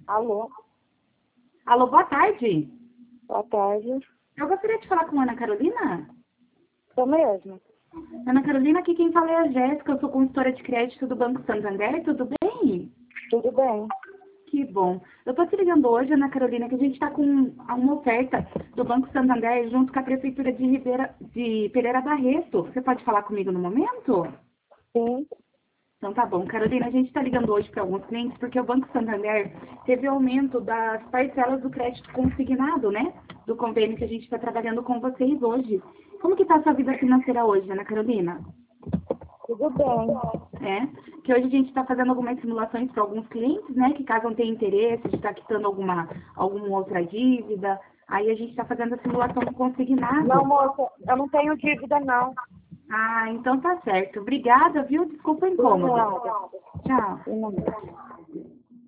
Alô, Alô, boa tarde. boa tarde. Eu gostaria de falar com a Ana Carolina. Sou mesmo. Ana Carolina, aqui quem fala é a Jéssica, eu sou consultora de crédito do Banco Santander, tudo bem? Tudo bem? Que bom. Eu estou te ligando hoje, Ana Carolina, que a gente está com uma oferta do Banco Santander junto com a Prefeitura de Pereira Barreto. Você pode falar comigo no momento? Sim. Então tá bom. Carolina, a gente está ligando hoje para alguns clientes porque o Banco Santander teve aumento das parcelas do crédito consignado, né? Do convênio que a gente está trabalhando com vocês hoje. Como que está a sua vida financeira hoje, Ana Carolina? Tudo bem. É, que hoje a gente está fazendo algumas simulações para alguns clientes, né? Que caso não tenha interesse de estar quitando alguma outra dívida, aí a gente está fazendo a simulação do consignado. Não, moça, eu não tenho dívida, não. Ah, então tá certo. Obrigada, viu? Desculpa o De incômodo. nada. Tchau. De nada.